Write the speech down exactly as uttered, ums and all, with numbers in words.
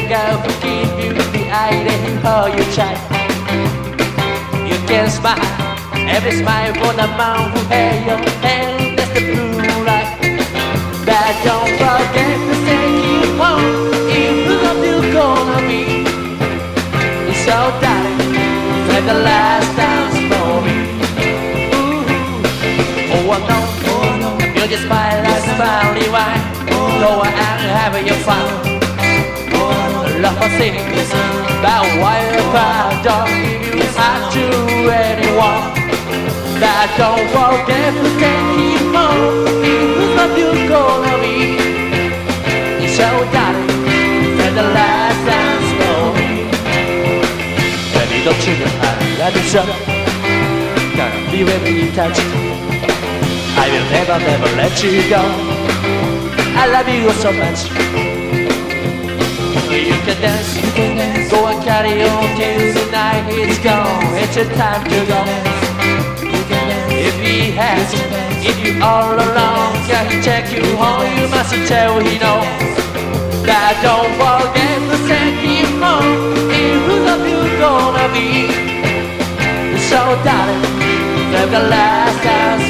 girl who give you the eye, then hold you tight. You can smile, every smile for the man who held your hand. That's the blue light. But don't forget to take you home. If you love you gonna be. So darling, take the last dance for me. Ooh. Oh no, oh no, you just smile like smiley wine. Go and have your fun. Love for things, but why if I don't give you heart to anyone? That don't forget to take you home. If love you gonna be. So darling, take the last dance for me. Baby, don't you know I love you so? Gonna be with me in touch. I will never, never let you go. I love you so much. You can dance, you can dance. Go and carry on till the night is gone. It's your time to go. If he has, if you all alone, can he take you home? You must tell he know. That don't forget to send him home. If who love you gonna be. So darling, have the last dance